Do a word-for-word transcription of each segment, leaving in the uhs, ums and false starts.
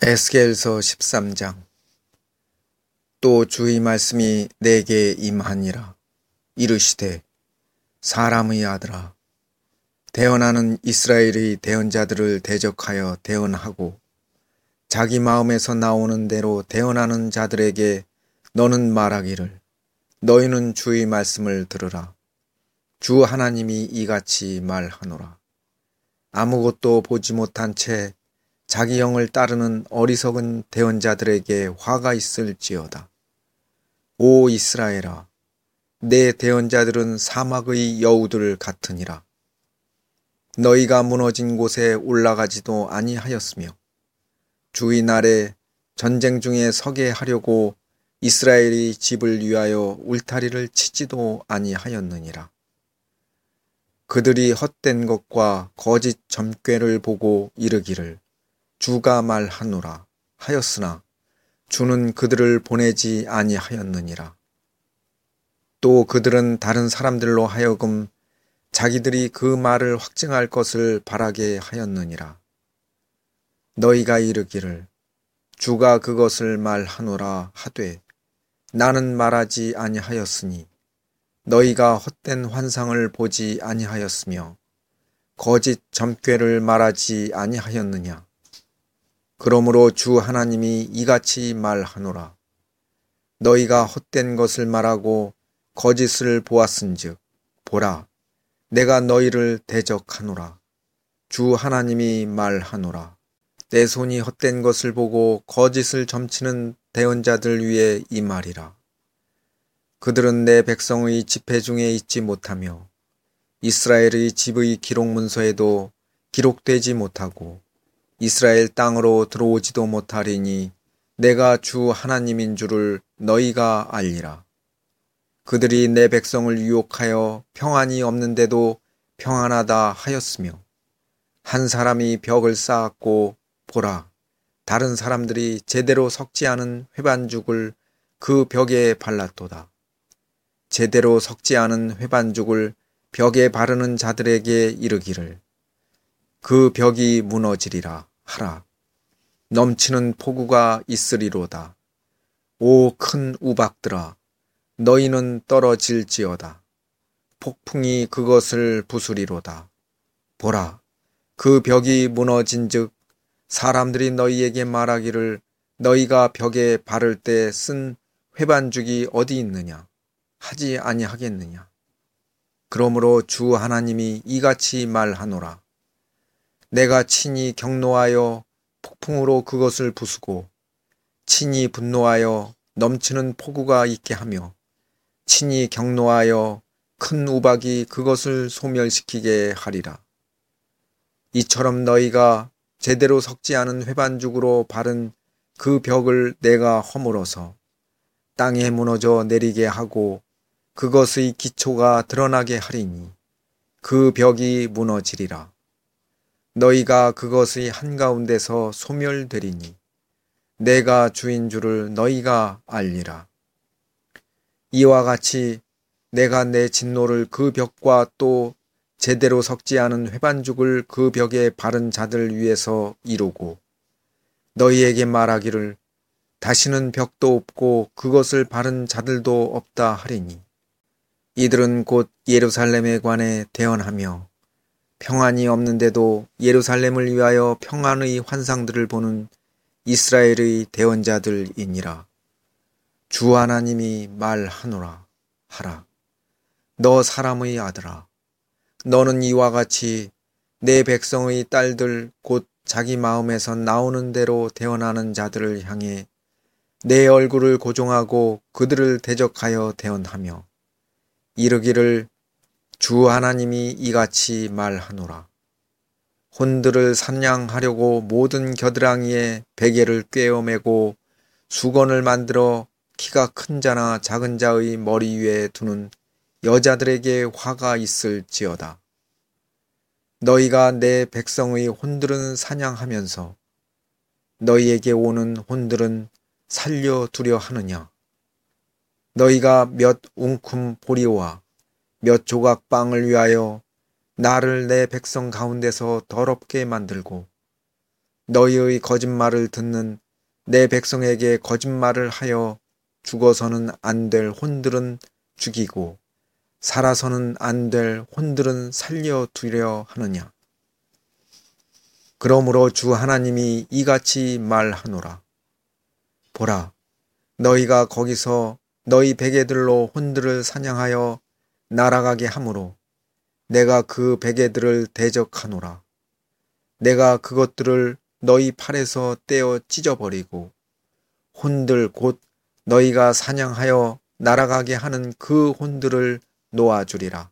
에스겔서 십삼 장. 또 주의 말씀이 내게 임하니라. 이르시되 사람의 아들아, 대언하는 이스라엘의 대언자들을 대적하여 대언하고 자기 마음에서 나오는 대로 대언하는 자들에게 너는 말하기를, 너희는 주의 말씀을 들으라. 주 하나님이 이같이 말하노라. 아무것도 보지 못한 채 자기 영을 따르는 어리석은 대언자들에게 화가 있을지어다. 오 이스라엘아, 내 대언자들은 사막의 여우들 같으니라. 너희가 무너진 곳에 올라가지도 아니하였으며 주의 날에 전쟁 중에 서게 하려고 이스라엘의 집을 위하여 울타리를 치지도 아니하였느니라. 그들이 헛된 것과 거짓 점괘를 보고 이르기를 주가 말하노라 하였으나 주는 그들을 보내지 아니하였느니라. 또 그들은 다른 사람들로 하여금 자기들이 그 말을 확증할 것을 바라게 하였느니라. 너희가 이르기를 주가 그것을 말하노라 하되 나는 말하지 아니하였으니 너희가 헛된 환상을 보지 아니하였으며 거짓 점괘를 말하지 아니하였느냐. 그러므로 주 하나님이 이같이 말하노라. 너희가 헛된 것을 말하고 거짓을 보았은즉 보라, 내가 너희를 대적하노라. 주 하나님이 말하노라. 내 손이 헛된 것을 보고 거짓을 점치는 대언자들 위에 임하리라. 그들은 내 백성의 집회 중에 있지 못하며 이스라엘의 집의 기록 문서에도 기록되지 못하고 이스라엘 땅으로 들어오지도 못하리니 내가 주 하나님인 줄을 너희가 알리라. 그들이 내 백성을 유혹하여 평안이 없는데도 평안하다 하였으며 한 사람이 벽을 쌓았고 보라, 다른 사람들이 제대로 섞지 않은 회반죽을 그 벽에 발랐도다. 제대로 섞지 않은 회반죽을 벽에 바르는 자들에게 이르기를 그 벽이 무너지리라 하라. 넘치는 폭우가 있으리로다. 오 큰 우박들아, 너희는 떨어질지어다. 폭풍이 그것을 부수리로다. 보라, 그 벽이 무너진즉 사람들이 너희에게 말하기를 너희가 벽에 바를 때 쓴 회반죽이 어디 있느냐 하지 아니하겠느냐. 그러므로 주 하나님이 이같이 말하노라. 내가 친히 경노하여 폭풍으로 그것을 부수고 친히 분노하여 넘치는 폭우가 있게 하며 친히 경노하여 큰 우박이 그것을 소멸시키게 하리라. 이처럼 너희가 제대로 섞지 않은 회반죽으로 바른 그 벽을 내가 허물어서 땅에 무너져 내리게 하고 그것의 기초가 드러나게 하리니 그 벽이 무너지리라. 너희가 그것의 한가운데서 소멸되리니 내가 주인 줄을 너희가 알리라. 이와 같이 내가 내 진노를 그 벽과 또 제대로 섞지 않은 회반죽을 그 벽에 바른 자들 위해서 이루고 너희에게 말하기를 다시는 벽도 없고 그것을 바른 자들도 없다 하리니 이들은 곧 예루살렘에 관해 대언하며 평안이 없는데도 예루살렘을 위하여 평안의 환상들을 보는 이스라엘의 대언자들이니라. 주 하나님이 말하노라 하라. 너 사람의 아들아, 너는 이와 같이 내 백성의 딸들 곧 자기 마음에서 나오는 대로 대언하는 자들을 향해 내 얼굴을 고종하고 그들을 대적하여 대언하며 이르기를 주 하나님이 이같이 말하노라. 혼들을 사냥하려고 모든 겨드랑이에 베개를 꿰어매고 수건을 만들어 키가 큰 자나 작은 자의 머리 위에 두는 여자들에게 화가 있을지어다. 너희가 내 백성의 혼들은 사냥하면서 너희에게 오는 혼들은 살려두려 하느냐. 너희가 몇 웅큼 보리와 몇 조각 빵을 위하여 나를 내 백성 가운데서 더럽게 만들고 너희의 거짓말을 듣는 내 백성에게 거짓말을 하여 죽어서는 안 될 혼들은 죽이고 살아서는 안 될 혼들은 살려두려 하느냐. 그러므로 주 하나님이 이같이 말하노라. 보라, 너희가 거기서 너희 베개들로 혼들을 사냥하여 날아가게 하므로 내가 그 베개들을 대적하노라. 내가 그것들을 너희 팔에서 떼어 찢어버리고 혼들 곧 너희가 사냥하여 날아가게 하는 그 혼들을 놓아주리라.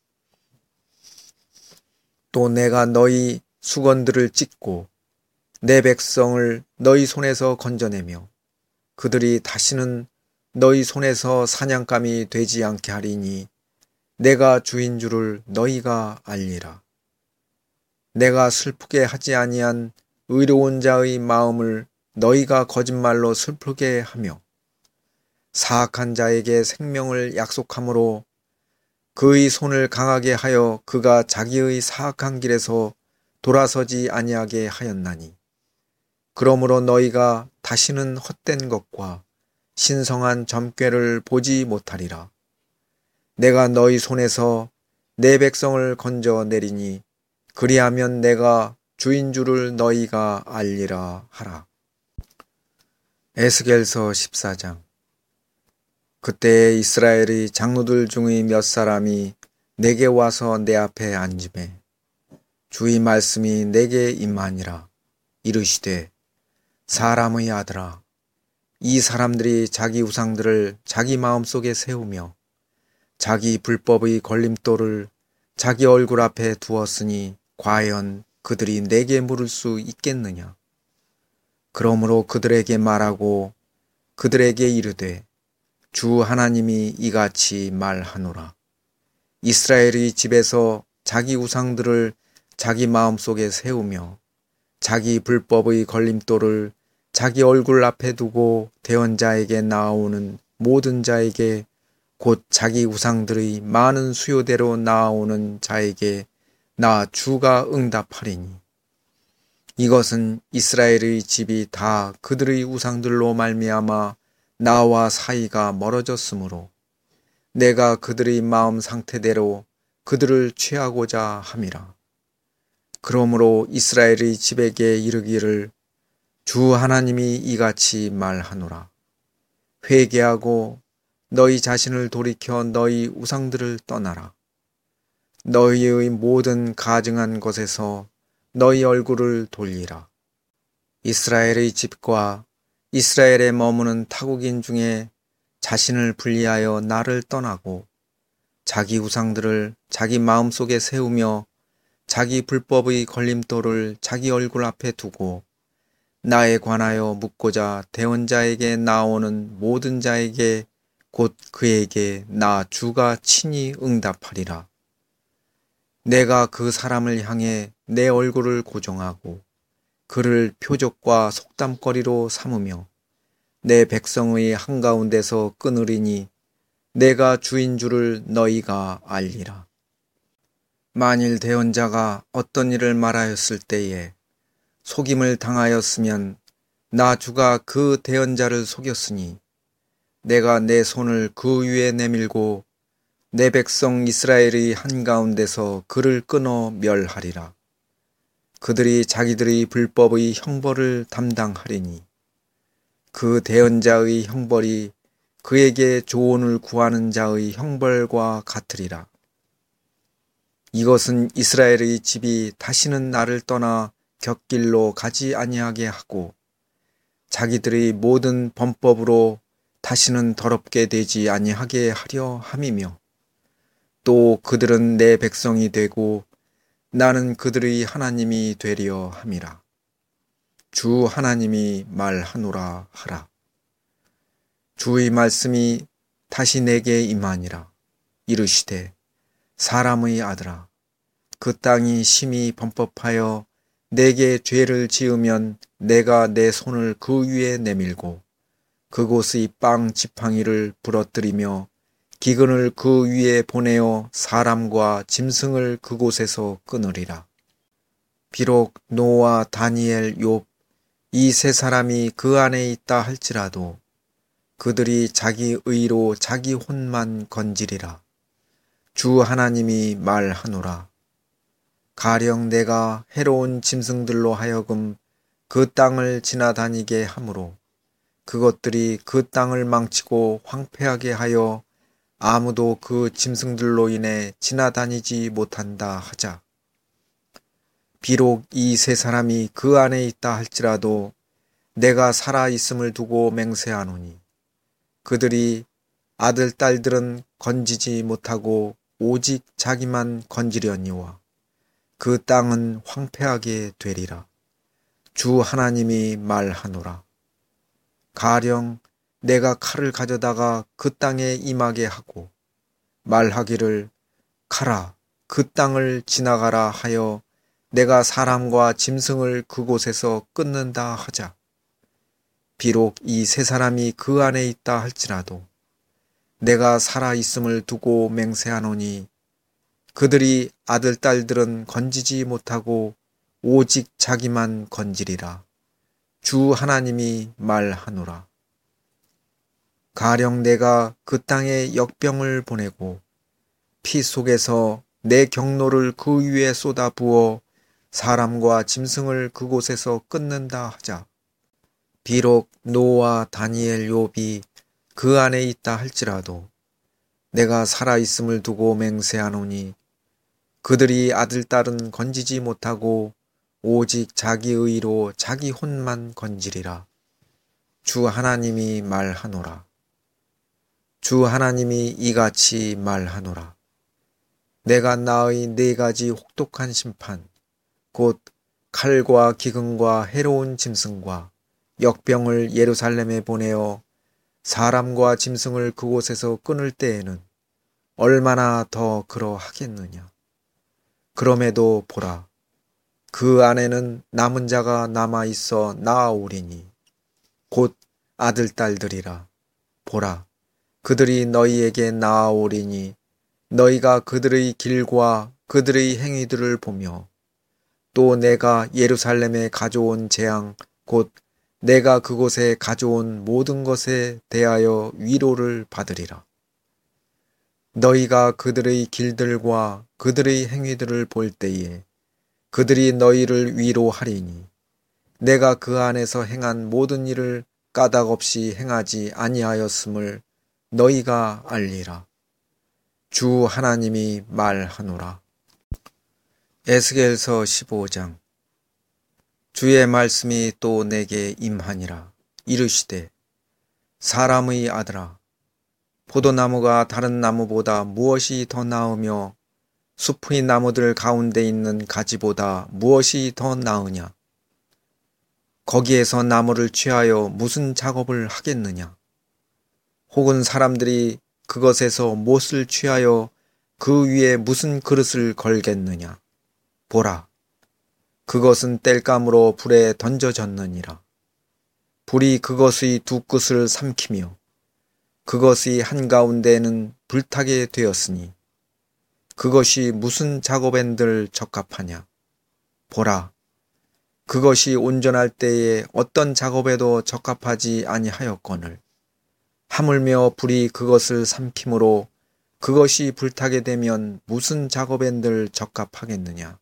또 내가 너희 수건들을 찢고 내 백성을 너희 손에서 건져내며 그들이 다시는 너희 손에서 사냥감이 되지 않게 하리니 내가 주인 줄을 너희가 알리라. 내가 슬프게 하지 아니한 의로운 자의 마음을 너희가 거짓말로 슬프게 하며 사악한 자에게 생명을 약속함으로 그의 손을 강하게 하여 그가 자기의 사악한 길에서 돌아서지 아니하게 하였나니 그러므로 너희가 다시는 헛된 것과 신성한 점괘를 보지 못하리라. 내가 너희 손에서 내 백성을 건져 내리니 그리하면 내가 주인 줄을 너희가 알리라 하라. 에스겔서 십사 장. 그때 이스라엘의 장로들 중의 몇 사람이 내게 와서 내 앞에 앉으매 주의 말씀이 내게 임하니라. 이르시되 사람의 아들아, 이 사람들이 자기 우상들을 자기 마음속에 세우며 자기 불법의 걸림돌을 자기 얼굴 앞에 두었으니 과연 그들이 내게 물을 수 있겠느냐. 그러므로 그들에게 말하고 그들에게 이르되 주 하나님이 이같이 말하노라. 이스라엘의 집에서 자기 우상들을 자기 마음속에 세우며 자기 불법의 걸림돌을 자기 얼굴 앞에 두고 대언자에게 나아오는 모든 자에게 곧 자기 우상들의 많은 수요대로 나아오는 자에게 나 주가 응답하리니 이것은 이스라엘의 집이 다 그들의 우상들로 말미암아 나와 사이가 멀어졌으므로 내가 그들의 마음 상태대로 그들을 취하고자 함이라. 그러므로 이스라엘의 집에게 이르기를 주 하나님이 이같이 말하노라. 회개하고 너희 자신을 돌이켜 너희 우상들을 떠나라. 너희의 모든 가증한 것에서 너희 얼굴을 돌리라. 이스라엘의 집과 이스라엘에 머무는 타국인 중에 자신을 분리하여 나를 떠나고 자기 우상들을 자기 마음속에 세우며 자기 불법의 걸림돌을 자기 얼굴 앞에 두고 나에 관하여 묻고자 대언자에게 나오는 모든 자에게 곧 그에게 나 주가 친히 응답하리라. 내가 그 사람을 향해 내 얼굴을 고정하고 그를 표적과 속담거리로 삼으며 내 백성의 한가운데서 끊으리니 내가 주인 줄을 너희가 알리라. 만일 대언자가 어떤 일을 말하였을 때에 속임을 당하였으면 나 주가 그 대언자를 속였으니 내가 내 손을 그 위에 내밀고 내 백성 이스라엘의 한가운데서 그를 끊어 멸하리라. 그들이 자기들의 불법의 형벌을 담당하리니 그 대언자의 형벌이 그에게 조언을 구하는 자의 형벌과 같으리라. 이것은 이스라엘의 집이 다시는 나를 떠나 곁길로 가지 아니하게 하고 자기들의 모든 범법으로 다시는 더럽게 되지 아니하게 하려 함이며 또 그들은 내 백성이 되고 나는 그들의 하나님이 되려 함이라. 주 하나님이 말하노라 하라. 주의 말씀이 다시 내게 임하니라. 이르시되 사람의 아들아, 그 땅이 심히 범법하여 내게 죄를 지으면 내가 내 손을 그 위에 내밀고 그곳의 빵 지팡이를 부러뜨리며 기근을 그 위에 보내어 사람과 짐승을 그곳에서 끊으리라. 비록 노아, 다니엘, 욥 이 세 사람이 그 안에 있다 할지라도 그들이 자기 의로 자기 혼만 건지리라. 주 하나님이 말하노라. 가령 내가 해로운 짐승들로 하여금 그 땅을 지나다니게 하므로 그것들이 그 땅을 망치고 황폐하게 하여 아무도 그 짐승들로 인해 지나다니지 못한다 하자. 비록 이 세 사람이 그 안에 있다 할지라도 내가 살아 있음을 두고 맹세하노니 그들이 아들 딸들은 건지지 못하고 오직 자기만 건지려니와 그 땅은 황폐하게 되리라. 주 하나님이 말하노라. 가령 내가 칼을 가져다가 그 땅에 임하게 하고 말하기를 가라 그 땅을 지나가라 하여 내가 사람과 짐승을 그곳에서 끊는다 하자. 비록 이 세 사람이 그 안에 있다 할지라도 내가 살아 있음을 두고 맹세하노니 그들이 아들 딸들은 건지지 못하고 오직 자기만 건지리라. 주 하나님이 말하노라. 가령 내가 그 땅에 역병을 보내고 피 속에서 내 경로를 그 위에 쏟아부어 사람과 짐승을 그곳에서 끊는다 하자. 비록 노아, 다니엘, 욥이 그 안에 있다 할지라도 내가 살아있음을 두고 맹세하노니 그들이 아들, 딸은 건지지 못하고 오직 자기 의로 자기 혼만 건지리라. 주 하나님이 말하노라. 주 하나님이 이같이 말하노라. 내가 나의 네 가지 혹독한 심판 곧 칼과 기근과 해로운 짐승과 역병을 예루살렘에 보내어 사람과 짐승을 그곳에서 끊을 때에는 얼마나 더 그러하겠느냐. 그럼에도 보라, 그 안에는 남은 자가 남아 있어 나아오리니 곧 아들 딸들이라. 보라, 그들이 너희에게 나아오리니 너희가 그들의 길과 그들의 행위들을 보며 또 내가 예루살렘에 가져온 재앙 곧 내가 그곳에 가져온 모든 것에 대하여 위로를 받으리라. 너희가 그들의 길들과 그들의 행위들을 볼 때에 그들이 너희를 위로하리니 내가 그 안에서 행한 모든 일을 까닭 없이 행하지 아니하였음을 너희가 알리라. 주 하나님이 말하노라. 에스겔서 십오 장. 주의 말씀이 또 내게 임하니라. 이르시되 사람의 아들아, 포도나무가 다른 나무보다 무엇이 더 나으며 숲의 나무들 가운데 있는 가지보다 무엇이 더 나으냐? 거기에서 나무를 취하여 무슨 작업을 하겠느냐? 혹은 사람들이 그것에서 못을 취하여 그 위에 무슨 그릇을 걸겠느냐? 보라, 그것은 땔감으로 불에 던져졌느니라. 불이 그것의 두 끝을 삼키며 그것의 한가운데에는 불타게 되었으니 그것이 무슨 작업엔들 적합하냐? 보라, 그것이 온전할 때에 어떤 작업에도 적합하지 아니하였거늘 하물며 불이 그것을 삼킴으로 그것이 불타게 되면 무슨 작업엔들 적합하겠느냐?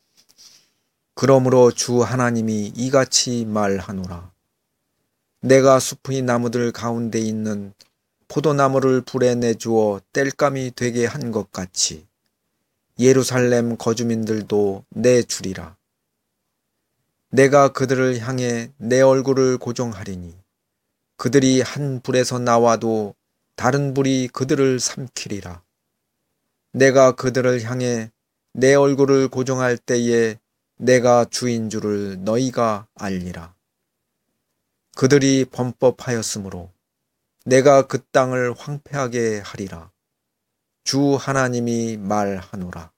그러므로 주 하나님이 이같이 말하노라. 내가 숲의 나무들 가운데 있는 포도나무를 불에 내주어 땔감이 되게 한 것 같이 예루살렘 거주민들도 내주리라. 내가 그들을 향해 내 얼굴을 고정하리니 그들이 한 불에서 나와도 다른 불이 그들을 삼키리라. 내가 그들을 향해 내 얼굴을 고정할 때에 내가 주인 줄을 너희가 알리라. 그들이 범법하였으므로 내가 그 땅을 황폐하게 하리라. 주 하나님이 말하노라.